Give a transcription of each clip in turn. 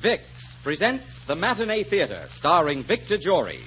Vicks presents The Matinee Theater, starring Victor Jory.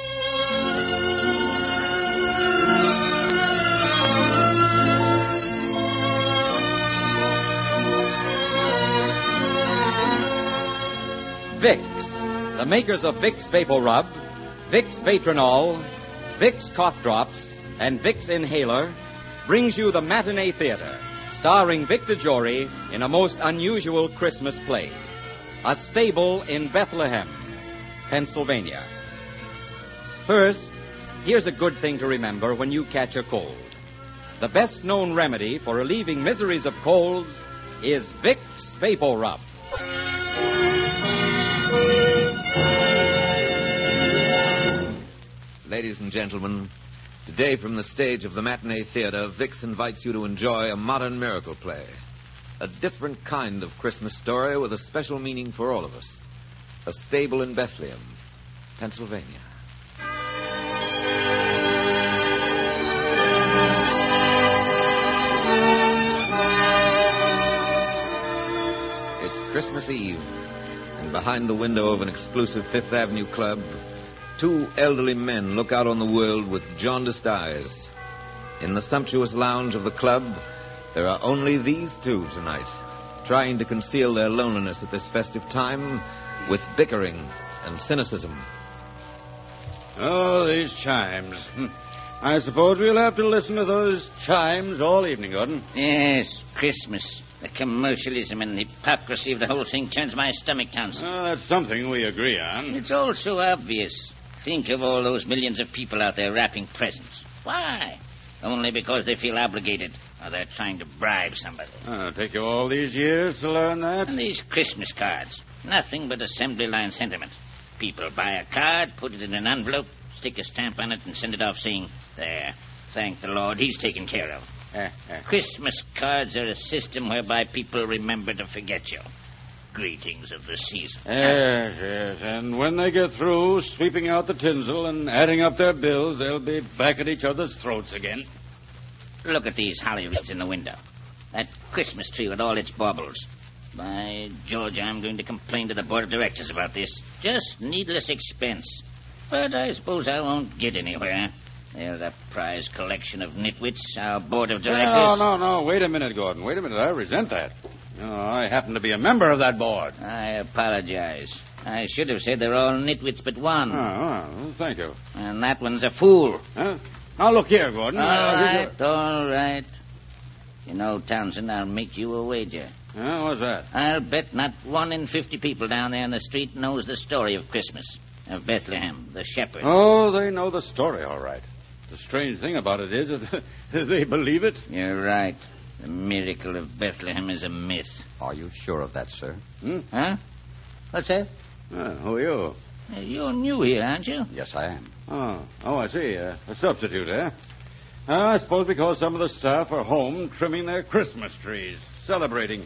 Vicks, the makers of Vicks Vapor Rub, Vicks Vatronol, Vicks Cough Drops, and Vicks Inhaler, brings you The Matinee Theater, starring Victor Jory in a most unusual Christmas play. A Stable in Bethlehem, Pennsylvania. First, here's a good thing to remember when you catch a cold. The best-known remedy for relieving miseries of colds is Vicks Vapor Rub. Ladies and gentlemen, today from the stage of the Matinee Theater, Vicks invites you to enjoy a modern miracle play. A different kind of Christmas story with a special meaning for all of us. A Stable in Bethlehem, Pennsylvania. It's Christmas Eve, and behind the window of an exclusive Fifth Avenue club, two elderly men look out on the world with jaundiced eyes. In the sumptuous lounge of the club, there are only these two tonight, trying to conceal their loneliness at this festive time with bickering and cynicism. Oh, these chimes. I suppose we'll have to listen to those chimes all evening, Gordon. Yes, Christmas. The commercialism and hypocrisy of the whole thing turns my stomach, Townsend. Oh, that's something we agree on. It's all so obvious. Think of all those millions of people out there wrapping presents. Why? Only because they feel obligated, or they're trying to bribe somebody. It'll take you all these years to learn that? And these Christmas cards. Nothing but assembly line sentiment. People buy a card, put it in an envelope, stick a stamp on it, and send it off saying, there, thank the Lord, he's taken care of. Christmas cards are a system whereby people remember to forget you. Greetings of the season. Yes. And when they get through sweeping out the tinsel and adding up their bills, they'll be back at each other's throats again. Look at these holly wreaths in the window. That Christmas tree with all its baubles. By George, I'm going to complain to the board of directors about this. Just needless expense. But I suppose I won't get anywhere. They're the prize collection of nitwits, our board of directors. No. Wait a minute, Gordon. Wait a minute. I resent that. I happen to be a member of that board. I apologize. I should have said they're all nitwits but one. Oh, thank you. And that one's a fool. Huh? Now, look here, Gordon. All right. You know, Townsend, I'll make you a wager. What's that? I'll bet not 1 in 50 people down there in the street knows the story of Christmas, of Bethlehem, the shepherd. Oh, they know the story, all right. The strange thing about it is that they believe it. You're right. The miracle of Bethlehem is a myth. Are you sure of that, sir? Huh? What's that? Who are you? You're new here, aren't you? Yes, I am. Oh, I see. A substitute, eh? I suppose because some of the staff are home trimming their Christmas trees, celebrating.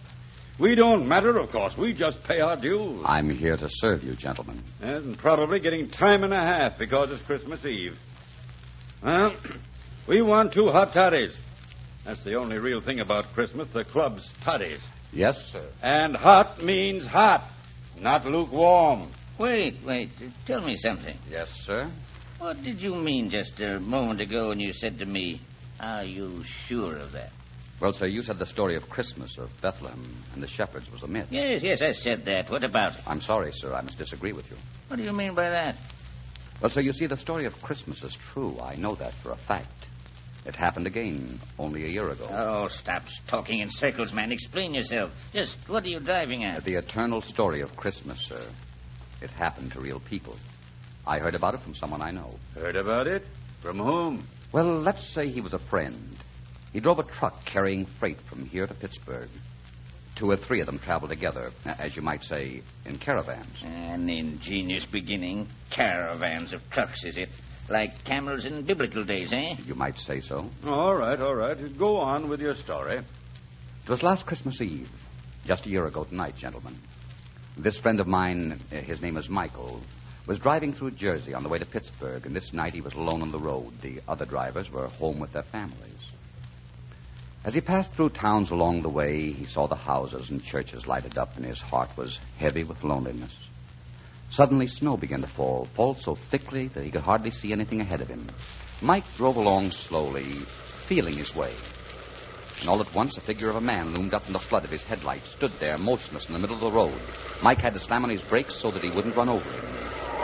We don't matter, of course. We just pay our dues. I'm here to serve you, gentlemen. And probably getting time and a half because it's Christmas Eve. Well, we want 2 hot toddies. That's the only real thing about Christmas, the club's toddies. Yes, sir. And hot means hot, not lukewarm. Wait. Tell me something. Yes, sir. What did you mean just a moment ago when you said to me, are you sure of that? Well, sir, you said the story of Christmas, of Bethlehem, and the shepherds was a myth. Yes, I said that. What about it? I'm sorry, sir. I must disagree with you. What do you mean by that? Well, sir, you see, the story of Christmas is true. I know that for a fact. It happened again only a year ago. Oh, stop talking in circles, man. Explain yourself. Just what are you driving at? The eternal story of Christmas, sir. It happened to real people. I heard about it from someone I know. Heard about it? From whom? Well, let's say he was a friend. He drove a truck carrying freight from here to Pittsburgh. 2 or 3 of them traveled together, as you might say, in caravans. An ingenious beginning. Caravans of trucks, is it? Like camels in biblical days, eh? You might say so. All right. Go on with your story. It was last Christmas Eve, just a year ago tonight, gentlemen. This friend of mine, his name is Michael, was driving through Jersey on the way to Pittsburgh, and this night he was alone on the road. The other drivers were home with their families. As he passed through towns along the way, he saw the houses and churches lighted up, and his heart was heavy with loneliness. Suddenly, snow began to fall so thickly that he could hardly see anything ahead of him. Mike drove along slowly, feeling his way. And all at once, the figure of a man loomed up in the flood of his headlights, stood there, motionless in the middle of the road. Mike had to slam on his brakes so that he wouldn't run over him.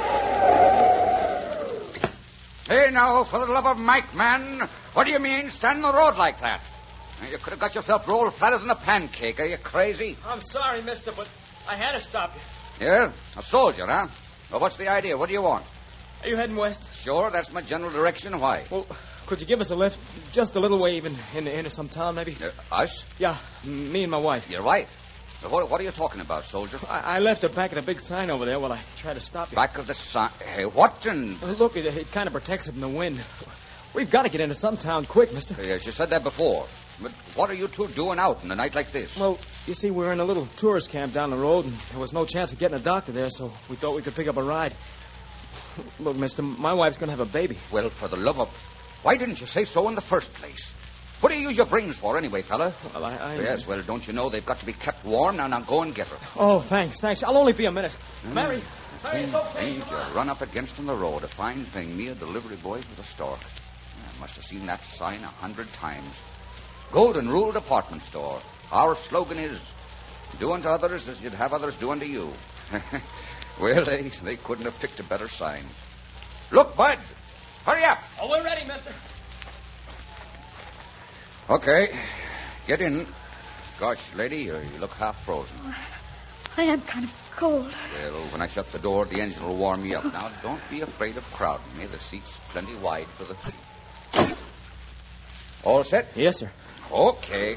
Hey, now, for the love of Mike, man, what do you mean stand in the road like that? You could have got yourself rolled flatter than a pancake. Are you crazy? I'm sorry, mister, but I had to stop you. Yeah? A soldier, huh? Well, what's the idea? What do you want? Are you heading west? Sure, that's my general direction. Why? Well, could you give us a lift? Just a little way even into some town, maybe? Us? Yeah, me and my wife. Your wife? What are you talking about, soldier? I left her back at a big sign over there while I tried to stop you. Back of the sign? Hey, what in... Look, it kind of protects it from the wind. We've got to get into some town quick, mister. Yes, you said that before. But what are you two doing out in a night like this? Well, you see, we're in a little tourist camp down the road, and there was no chance of getting a doctor there, so we thought we could pick up a ride. Look, mister, my wife's going to have a baby. Well, for the love of... Why didn't you say so in the first place? What do you use your brains for anyway, fella? Well, I... Yes, well, don't you know they've got to be kept warm? Now go and get her. Oh, thanks. I'll only be a minute. Mary, it's okay. You run up against on the road. A fine thing. Me, a delivery boy for the stork. I must have seen that sign 100 times. Golden Rule Department Store. Our slogan is, do unto others as you'd have others do unto you. Well, they couldn't have picked a better sign. Look, Bud. Hurry up. Oh, we're ready, mister. Okay. Get in. Gosh, lady, you look half frozen. I am kind of cold. Well, when I shut the door, the engine will warm you up. Now, don't be afraid of crowding me. The seat's plenty wide for the three. All set? Yes, sir. Okay.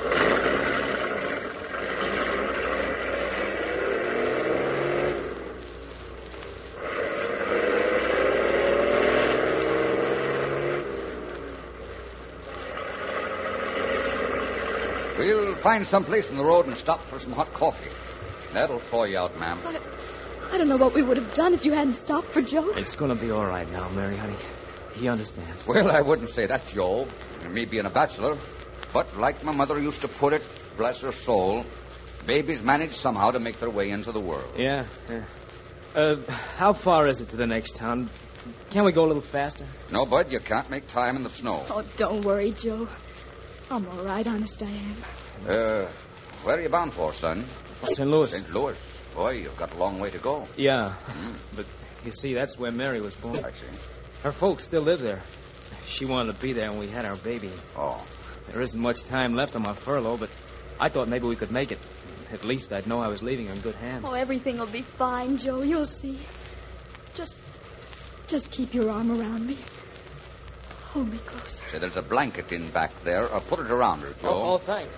We'll find some place in the road and stop for some hot coffee. That'll thaw you out, ma'am. I don't know what we would have done if you hadn't stopped for Joe. It's going to be all right now, Mary, honey. He understands. Well, I wouldn't say that, Joe. Me being a bachelor. But like my mother used to put it, bless her soul, babies manage somehow to make their way into the world. Yeah. How far is it to the next town? Can't we go a little faster? No, Bud, you can't make time in the snow. Oh, don't worry, Joe. I'm all right, honest I am. Where are you bound for, son? St. Louis. St. Louis. Boy, you've got a long way to go. Yeah. But you see, that's where Mary was born. I see. Her folks still live there. She wanted to be there when we had our baby. Oh. There isn't much time left on my furlough, but I thought maybe we could make it. At least I'd know I was leaving her in good hands. Oh, everything will be fine, Joe. You'll see. Just keep your arm around me. Hold me closer. Say, there's a blanket in back there. Put it around her, Joe. Oh, thanks.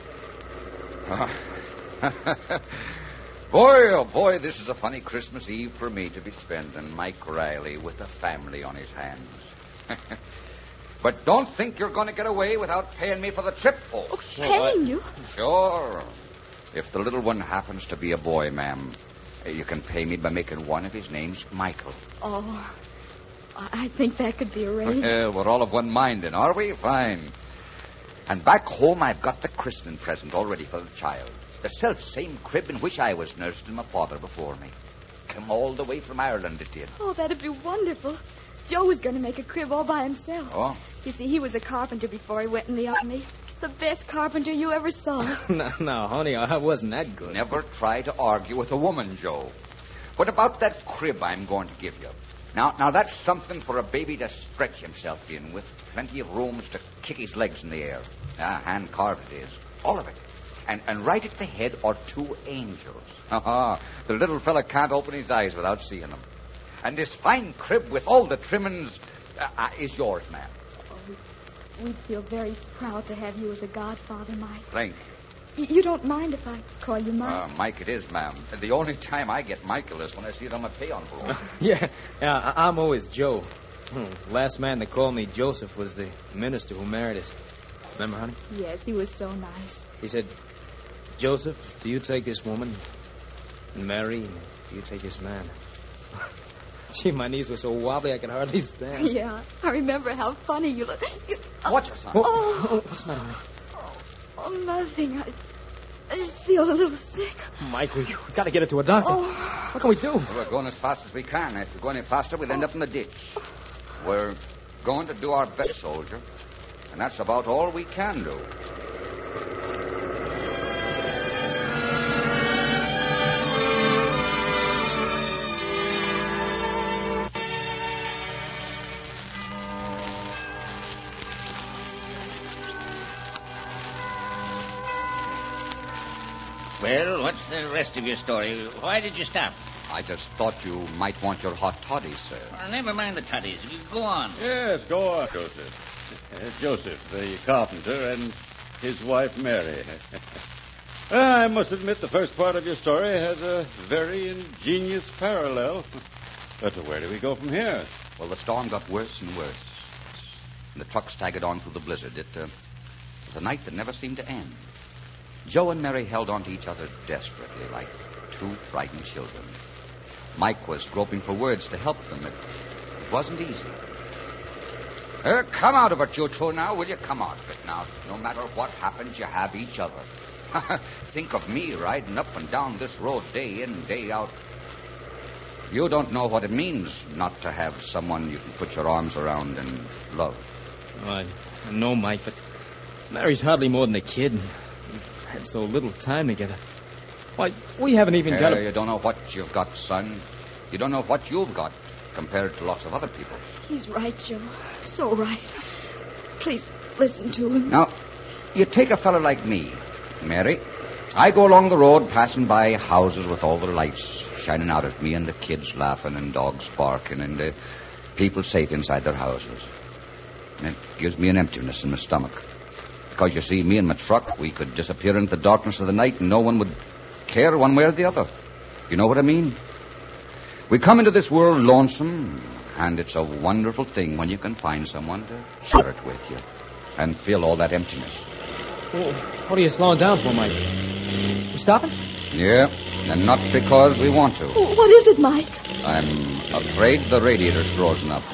Boy, this is a funny Christmas Eve for me to be spending Mike Riley with a family on his hands. But don't think you're going to get away without paying me for the trip, folks. Oh, paying you? Sure. If the little one happens to be a boy, ma'am, you can pay me by making one of his names Michael. Oh, I think that could be arranged. Well, we're all of one mind then, are we? Fine. And back home, I've got the christening present all ready for the child. The self-same crib in which I was nursed and my father before me. Come all the way from Ireland, it did. Oh, that'd be wonderful. Joe was going to make a crib all by himself. Oh? You see, he was a carpenter before he went in the army. The best carpenter you ever saw. No, honey, I wasn't that good. Never try to argue with a woman, Joe. What about that crib I'm going to give you? Now that's something for a baby to stretch himself in, with plenty of rooms to kick his legs in the air. Hand carved it is. All of it. And right at the head are two angels. The little fella can't open his eyes without seeing them. And this fine crib with all the trimmings is yours, ma'am. Oh, we'd feel very proud to have you as a godfather, Mike. Thanks. You don't mind if I call you Mike? Mike it is, ma'am. The only time I get Michael is when I see it on my pay envelope. Yeah, I'm always Joe. Last man that called me Joseph was the minister who married us. Remember, honey? Yes, he was so nice. He said, Joseph, do you take this woman? And Mary, do you take this man? Gee, my knees were so wobbly I could hardly stand. Yeah, I remember how funny you look. Watch her, son. Oh. What's the matter, honey? Oh, nothing. I just feel a little sick. Mike, we got to get her to a doctor. Oh. What can we do? Well, we're going as fast as we can. If we go any faster, we'll end up in the ditch. We're going to do our best, soldier. And that's about all we can do. Well, what's the rest of your story? Why did you stop? I just thought you might want your hot toddies, sir. Well, never mind the toddies. You go on. Yes, go on, Joseph. Joseph, the carpenter, and his wife, Mary. I must admit the first part of your story has a very ingenious parallel. But where do we go from here? Well, the storm got worse and worse. And the truck staggered on through the blizzard. It was a night that never seemed to end. Joe and Mary held on to each other desperately, like two frightened children. Mike was groping for words to help them. It wasn't easy. Come out of it, you two, now, will you? Come out of it now. No matter what happens, you have each other. Think of me riding up and down this road day in, day out. You don't know what it means not to have someone you can put your arms around and love. Oh, I know, Mike, but Mary's hardly more than a kid. We've had so little time together. Why, we haven't even got You don't know what you've got, son. You don't know what you've got compared to lots of other people. He's right, Joe. So right. Please listen to him. Now, you take a fellow like me, Mary. I go along the road passing by houses with all the lights shining out at me and the kids laughing and dogs barking and people safe inside their houses. And it gives me an emptiness in my stomach. Because, you see, me and my truck, we could disappear into the darkness of the night and no one would care one way or the other. You know what I mean? We come into this world lonesome, and it's a wonderful thing when you can find someone to share it with you and fill all that emptiness. Well, what are you slowing down for, Mike? You stopping? Yeah, and not because we want to. What is it, Mike? I'm afraid the radiator's frozen up.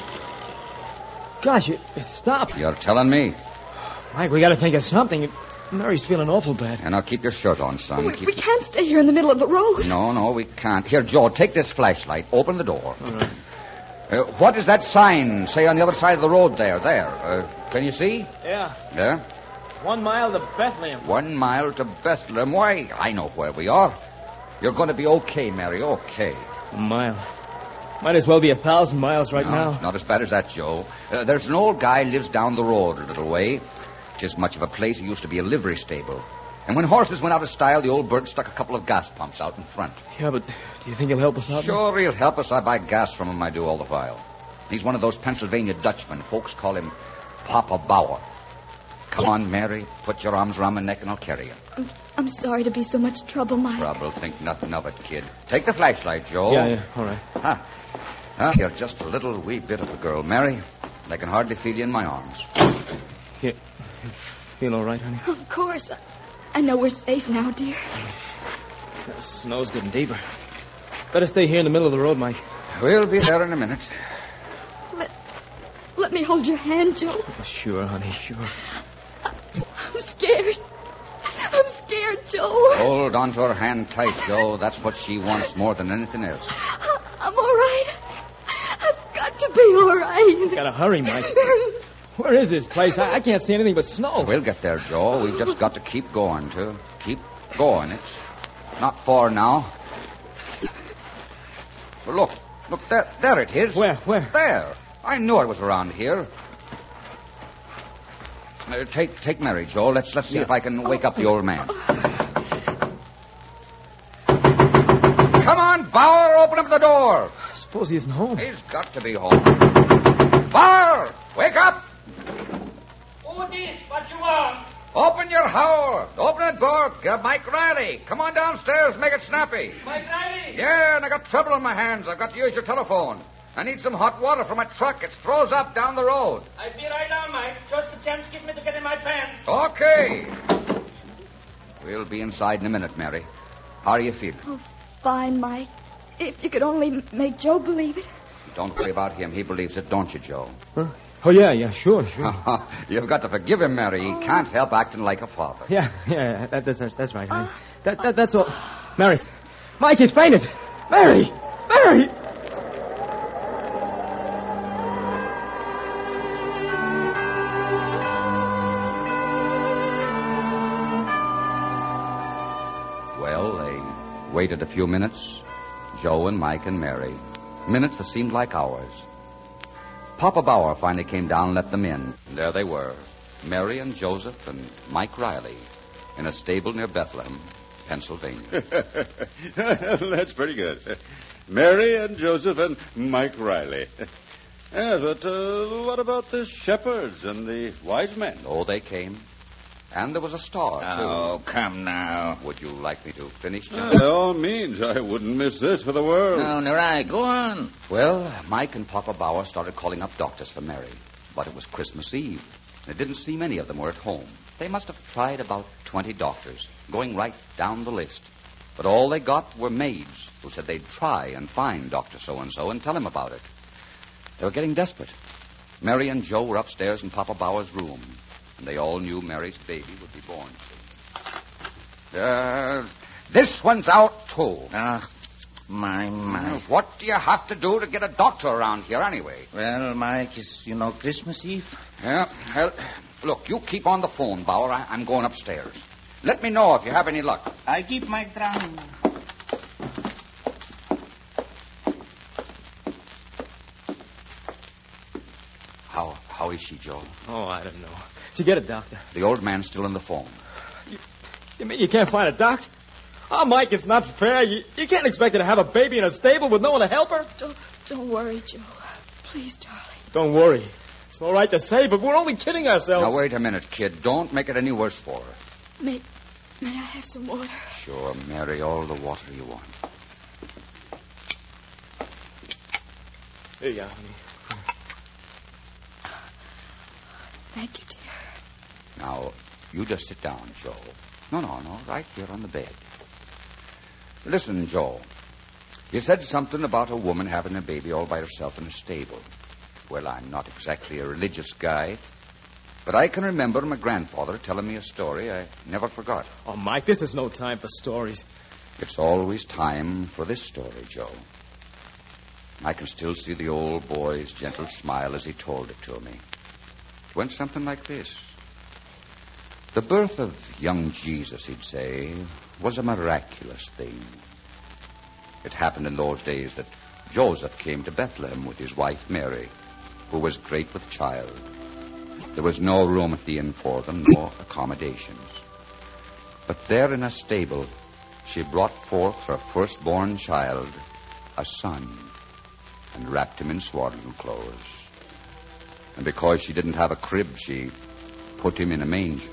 Gosh, it stopped. You're telling me? Mike, we got to think of something. Mary's feeling awful bad. And now keep your shirt on, son. We can't stay here in the middle of the road. No, we can't. Here, Joe, take this flashlight. Open the door. All right. What does that sign say on the other side of the road there? There. Can you see? Yeah. There? 1 mile to Bethlehem. 1 mile to Bethlehem. Why, I know where we are. You're going to be okay, Mary, okay. 1 mile. Might as well be 1,000 miles right now. Not as bad as that, Joe. There's an old guy lives down the road a little way. Just much of a place. It used to be a livery stable. And when horses went out of style, the old bird stuck a couple of gas pumps out in front. Yeah, but do you think he'll help us out? Sure, he'll help us. I buy gas from him, I do all the while. He's one of those Pennsylvania Dutchmen. Folks call him Papa Bauer. Come on, Mary. Put your arms around my neck and I'll carry you. I'm sorry to be so much trouble, Mike. Trouble? Think nothing of it, kid. Take the flashlight, Joe. Yeah, all right. You're just a little wee bit of a girl, Mary. I can hardly feel you in my arms. You feel all right, honey? Of course. I know we're safe now, dear. The snow's getting deeper. Better stay here in the middle of the road, Mike. We'll be there in a minute. Let me hold your hand, Joe. Oh, sure, honey, sure. I'm scared. I'm scared, Joe. Hold on to her hand tight, Joe. That's what she wants more than anything else. I'm all right. I've got to be all right. You gotta hurry, Mike. Where is this place? I can't see anything but snow. We'll get there, Joe. We've just got to keep going, too. Keep going. It's not far now. Well, look, there it is. Where? There. I knew it was around here. Take Mary, Joe. Let's see if I can wake up the old man. Come on, Bauer, open up the door. I suppose he isn't home. He's got to be home. Bauer, wake up. Who this? What you want? Open your howl. Open the door. Mike Riley. Come on downstairs. Make it snappy. Mike Riley? Yeah, and I got trouble on my hands. I've got to use your telephone. I need some hot water for my truck. It's froze up down the road. I'll be right down, Mike. Just a chance give me to get in my pants. Okay. We'll be inside in a minute, Mary. How are you feeling? Oh, fine, Mike. If you could only make Joe believe it. Don't worry about him. He believes it, don't you, Joe? Huh? Oh, yeah, sure. You've got to forgive him, Mary. He can't help acting like a father. Yeah, that's right, honey. That's all. Mary. Mike, he's fainted. Mary! Well, they waited a few minutes. Joe and Mike and Mary. Minutes that seemed like hours. Papa Bauer finally came down and let them in. And there they were, Mary and Joseph and Mike Riley, in a stable near Bethlehem, Pennsylvania. That's pretty good. Mary and Joseph and Mike Riley. Yeah, but what about the shepherds and the wise men? Oh, they came. And there was a star, too. Oh, come now. Would you like me to finish, John? By all means, I wouldn't miss this for the world. No, Nerai, go on. Well, Mike and Papa Bauer started calling up doctors for Mary. But it was Christmas Eve. It didn't seem any of them were at home. They must have tried about 20 doctors, going right down the list. But all they got were maids who said they'd try and find Dr. So-and-so and tell him about it. They were getting desperate. Mary and Joe were upstairs in Papa Bauer's room, and they all knew Mary's baby would be born soon. This one's out, too. My. What do you have to do to get a doctor around here, anyway? Well, Mike, it's, Christmas Eve. Yeah, well, look, you keep on the phone, Bauer. I'm going upstairs. Let me know if you have any luck. I keep my drowning. How is she, Joe? Oh, I don't know. Did you get a doctor? The old man's still on the phone. You mean you can't find a doctor? Oh, Mike, it's not fair. You can't expect her to have a baby in a stable with no one to help her. Don't worry, Joe. Please, darling. Don't worry. It's all right to say, but we're only kidding ourselves. Now, wait a minute, kid. Don't make it any worse for her. May I have some water? Sure, Mary, all the water you want. Here you go, honey. Thank you, dear. Now, you just sit down, Joe. No, right here on the bed. Listen, Joe. You said something about a woman having a baby all by herself in a stable. Well, I'm not exactly a religious guy, but I can remember my grandfather telling me a story I never forgot. Oh, Mike, this is no time for stories. It's always time for this story, Joe. I can still see the old boy's gentle smile as he told it to me. It went something like this. The birth of young Jesus, he'd say, was a miraculous thing. It happened in those days that Joseph came to Bethlehem with his wife Mary, who was great with child. There was no room at the inn for them, no accommodations. But there in a stable, she brought forth her firstborn child, a son, and wrapped him in swaddling clothes. And because she didn't have a crib, she put him in a manger.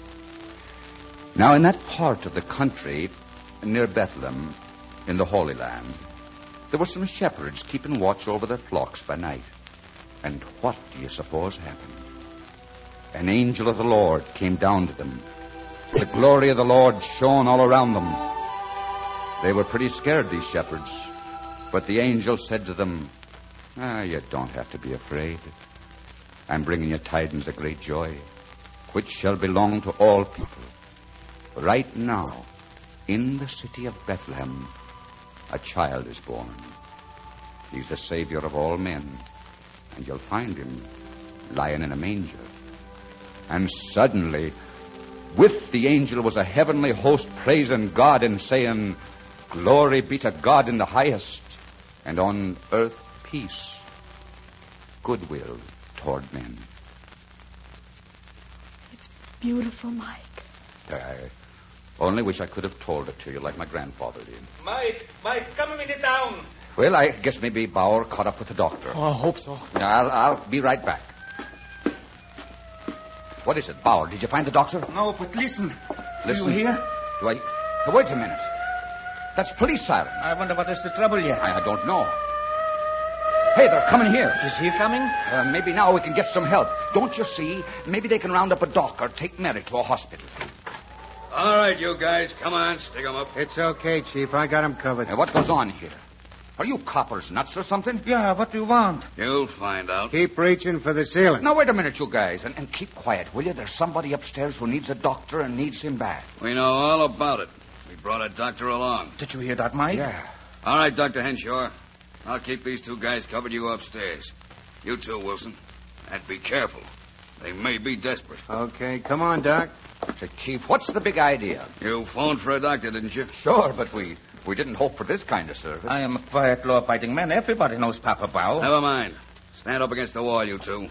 Now, in that part of the country near Bethlehem, in the Holy Land, there were some shepherds keeping watch over their flocks by night. And what do you suppose happened? An angel of the Lord came down to them. The glory of the Lord shone all around them. They were pretty scared, these shepherds. But the angel said to them, you don't have to be afraid. I'm bringing you tidings of great joy, which shall belong to all people. Right now, in the city of Bethlehem, a child is born. He's the Savior of all men, and you'll find him lying in a manger. And suddenly, with the angel was a heavenly host praising God and saying, Glory be to God in the highest, and on earth peace, goodwill toward men. It's beautiful, Mike. I only wish I could have told it to you like my grandfather did. Mike, come a minute down. Well, I guess maybe Bauer caught up with the doctor. Oh, I hope so. I'll be right back. What is it, Bauer? Did you find the doctor? No, but listen. Listen? Do you hear? Do I? Wait a minute. That's police sirens. I wonder what is the trouble yet. I don't know. Hey, they're coming here. Is he coming? Maybe now we can get some help. Don't you see? Maybe they can round up a doc or take Mary to a hospital. All right, you guys, come on, stick 'em up. It's okay, Chief. I got him covered. What goes on here? Are you coppers nuts or something? Yeah, what do you want? You'll find out. Keep reaching for the ceiling. Now, wait a minute, you guys, and keep quiet, will you? There's somebody upstairs who needs a doctor and needs him back. We know all about it. We brought a doctor along. Did you hear that, Mike? Yeah. All right, Dr. Henshaw. I'll keep these two guys covered. You go upstairs. You too, Wilson. And be careful. They may be desperate. Okay, come on, Doc. Say, Chief, what's the big idea? You phoned for a doctor, didn't you? Sure, but we didn't hope for this kind of service. I am a quiet, law-abiding man. Everybody knows Papa Bao. Never mind. Stand up against the wall, you two.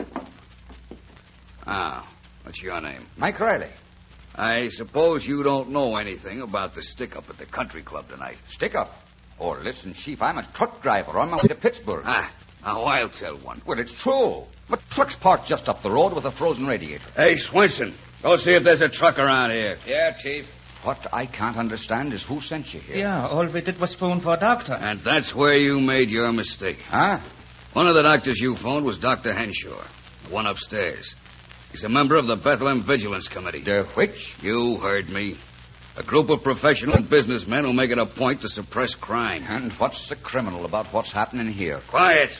What's your name? Mike Riley. I suppose you don't know anything about the stick-up at the country club tonight. Stick-up? Oh, listen, Chief, I'm a truck driver on my way to Pittsburgh. Now I'll tell one. Well, it's true. But truck's parked just up the road with a frozen radiator. Hey, Swenson, go see if there's a truck around here. Yeah, Chief. What I can't understand is who sent you here. Yeah, all we did was phone for a doctor. And that's where you made your mistake. Huh? One of the doctors you phoned was Dr. Henshaw, the one upstairs. He's a member of the Bethlehem Vigilance Committee. The which? You heard me. A group of professional businessmen who make it a point to suppress crime. And what's the criminal about what's happening here? Quiet.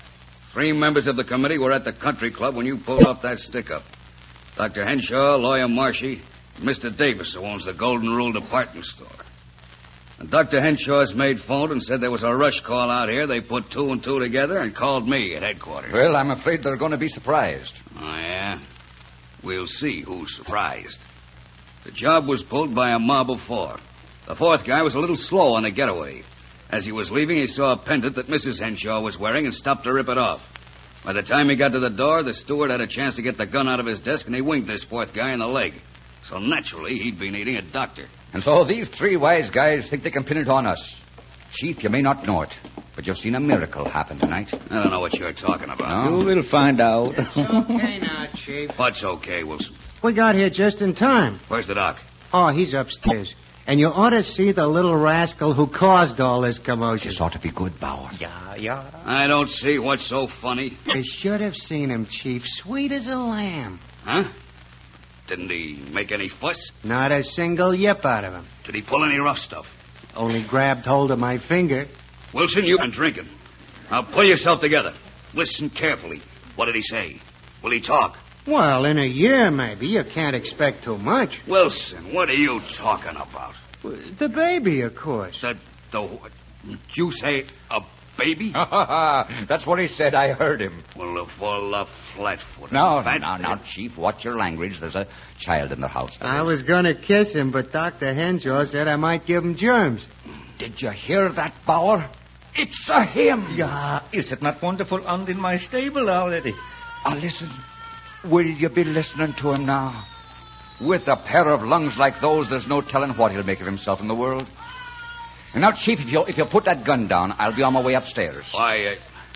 3 members of the committee were at the country club when you pulled off that stick-up. Dr. Henshaw, Lawyer Marshy, and Mr. Davis, who owns the Golden Rule department store. And Dr. Henshaw's maid phoned and said there was a rush call out here. They put 2 and 2 together and called me at headquarters. Well, I'm afraid they're going to be surprised. Oh, yeah? We'll see who's surprised. The job was pulled by a mob of 4. The 4th guy was a little slow on the getaway. As he was leaving, he saw a pendant that Mrs. Henshaw was wearing and stopped to rip it off. By the time he got to the door, the steward had a chance to get the gun out of his desk, and he winged this 4th guy in the leg. So naturally, he'd be needing a doctor. And so these 3 wise guys think they can pin it on us. Chief, you may not know it, but you've seen a miracle happen tonight. I don't know what you're talking about. No? We'll find out. Okay now, Chief. What's okay, Wilson? We got here just in time. Where's the doc? Oh, he's upstairs. And you ought to see the little rascal who caused all this commotion. This ought to be good, Bauer. Yeah. I don't see what's so funny. You should have seen him, Chief. Sweet as a lamb. Huh? Didn't he make any fuss? Not a single yip out of him. Did he pull any rough stuff? Only grabbed hold of my finger. Wilson, you've been drinking. Now pull yourself together. Listen carefully. What did he say? Will he talk? Well, in a year, maybe. You can't expect too much. Wilson, what are you talking about? The baby, of course. Did you say a baby? That's what he said. I heard him. Well, full of flat-footed. Now, Chief, watch your language. There's a child in the house. I was going to kiss him, but Dr. Henshaw said I might give him germs. Did you hear that, Bauer? It's a him. Yeah, is it not wonderful? And in my stable already. Listen. Will you be listening to him now? With a pair of lungs like those, there's no telling what he'll make of himself in the world. And now, Chief, if you'll put that gun down, I'll be on my way upstairs. Why,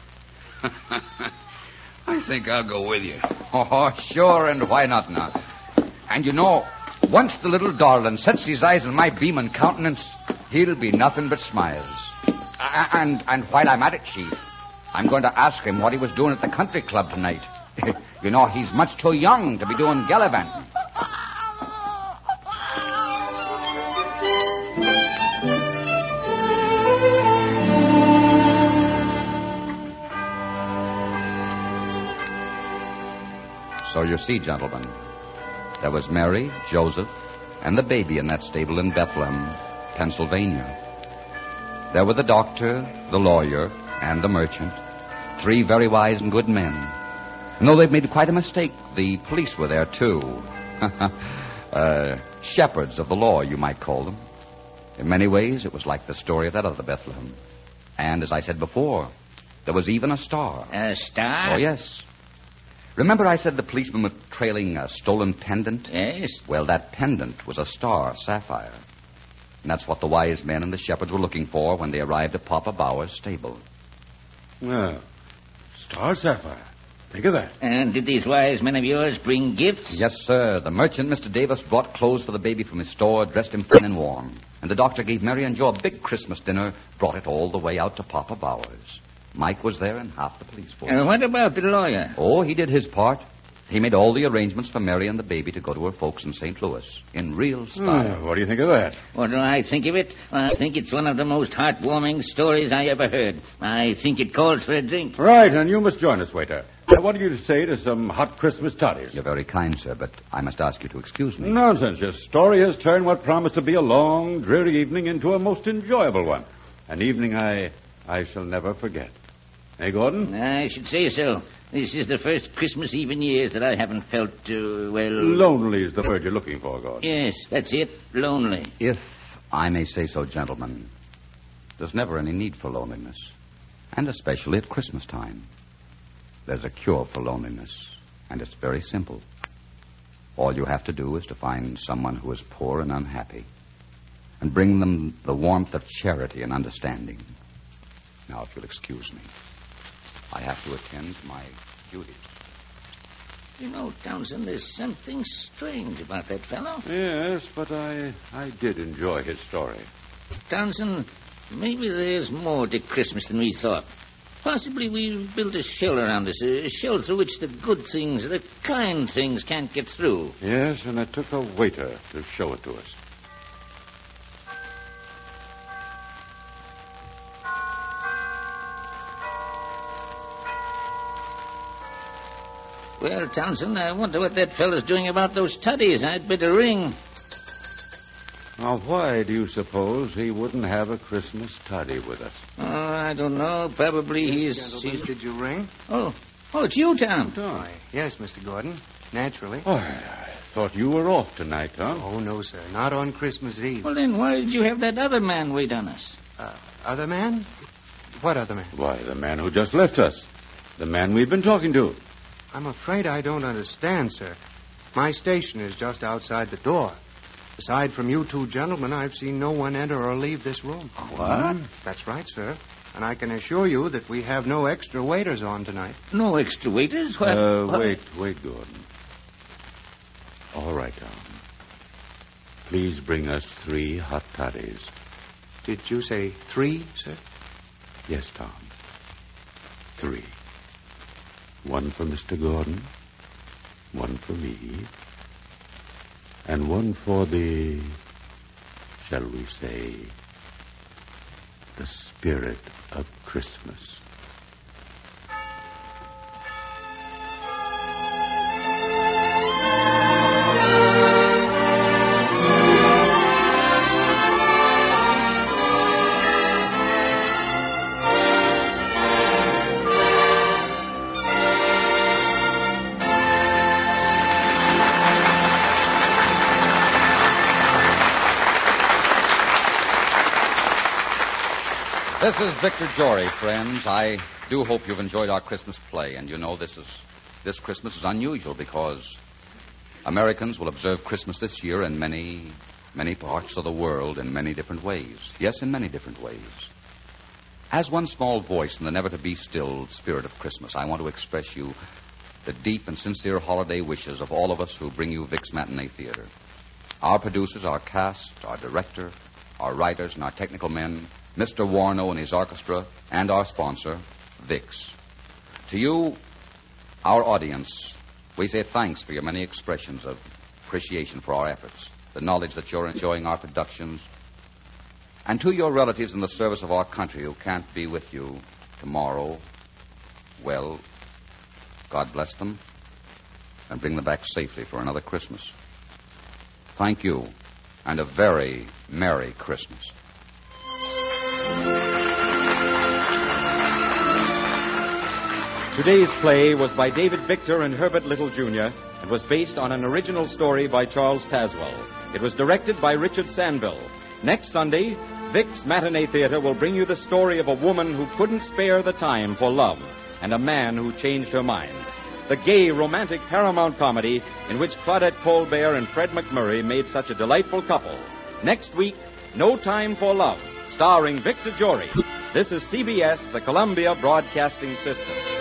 I think I'll go with you. Oh, sure, and why not now? And you know, once the little darling sets his eyes on my beaming countenance, he'll be nothing but smiles. And while I'm at it, Chief, I'm going to ask him what he was doing at the country club tonight. You know, he's much too young to be doing gallivanting. So you see, gentlemen, there was Mary, Joseph, and the baby in that stable in Bethlehem, Pennsylvania. There were the doctor, the lawyer, and the merchant, 3 very wise and good men. And though they'd made quite a mistake, the police were there, too. Shepherds of the law, you might call them. In many ways, it was like the story of that other Bethlehem. And, as I said before, there was even a star. A star? Oh, yes. Remember I said the policeman was trailing a stolen pendant? Yes. Well, that pendant was a star sapphire. And that's what the wise men and the shepherds were looking for when they arrived at Papa Bauer's stable. Well, star sapphire. Think of that. And did these wise men of yours bring gifts? Yes, sir. The merchant, Mr. Davis, brought clothes for the baby from his store, dressed him fine and warm. And the doctor gave Mary and Joe a big Christmas dinner, brought it all the way out to Papa Bauer's. Mike was there and half the police force. What about the lawyer? Oh, he did his part. He made all the arrangements for Mary and the baby to go to her folks in St. Louis in real style. What do you think of that? What do I think of it? I think it's one of the most heartwarming stories I ever heard. I think it calls for a drink. Right, and you must join us, waiter. I want you to say to some hot Christmas toddies. You're very kind, sir, but I must ask you to excuse me. Nonsense. Your story has turned what promised to be a long, dreary evening into a most enjoyable one. An evening I shall never forget. Hey, Gordon? I should say so. This is the first Christmas Eve in years that I haven't felt, Lonely is the word you're looking for, Gordon. Yes, that's it. Lonely. If I may say so, gentlemen, there's never any need for loneliness. And especially at Christmas time. There's a cure for loneliness, and it's very simple. All you have to do is to find someone who is poor and unhappy, and bring them the warmth of charity and understanding. Now, if you'll excuse me, I have to attend to my duties. You know, Townsend, there's something strange about that fellow. Yes, but I did enjoy his story. Townsend, maybe there's more to Christmas than we thought. Possibly we've built a shell around us, a shell through which the good things, the kind things can't get through. Yes, and it took a waiter to show it to us. Well, Townsend, I wonder what that fellow's doing about those toddies. I'd better ring. Now, why do you suppose he wouldn't have a Christmas toddy with us? Oh, I don't know. Probably he's... Did you ring? Oh, it's you, Tom. Why, yes, Mr. Gordon. Naturally. Oh, I thought you were off tonight, huh? Oh, no, sir. Not on Christmas Eve. Well, then why did you have that other man wait on us? Other man? What other man? Why, the man who just left us. The man we've been talking to. I'm afraid I don't understand, sir. My station is just outside the door. Aside from you two gentlemen, I've seen no one enter or leave this room. What? That's right, sir. And I can assure you that we have no extra waiters on tonight. No extra waiters? What? Wait, Gordon. All right, Tom. Please bring us 3 hot toddies. Did you say 3, sir? Yes, Tom. 3. 1 for Mr. Gordon, 1 for me, and 1 for the, shall we say, the spirit of Christmas. This is Victor Jory, friends. I do hope you've enjoyed our Christmas play. And you know this Christmas is unusual because Americans will observe Christmas this year in many, many parts of the world in many different ways. Yes, in many different ways. As one small voice in the never-to-be-still spirit of Christmas, I want to express you the deep and sincere holiday wishes of all of us who bring you Vic's Matinee Theater. Our producers, our cast, our director, our writers, and our technical men, Mr. Warno and his orchestra, and our sponsor, Vic's. To you, our audience, we say thanks for your many expressions of appreciation for our efforts, the knowledge that you're enjoying our productions. And to your relatives in the service of our country who can't be with you tomorrow, well, God bless them and bring them back safely for another Christmas. Thank you, and a very Merry Christmas. Today's play was by David Victor and Herbert Little, Jr., and was based on an original story by Charles Tazwell. It was directed by Richard Sanville. Next Sunday, Vic's Matinee Theater will bring you the story of a woman who couldn't spare the time for love and a man who changed her mind. The gay, romantic Paramount comedy in which Claudette Colbert and Fred McMurray made such a delightful couple. Next week, No Time for Love, starring Victor Jory. This is CBS, the Columbia Broadcasting System.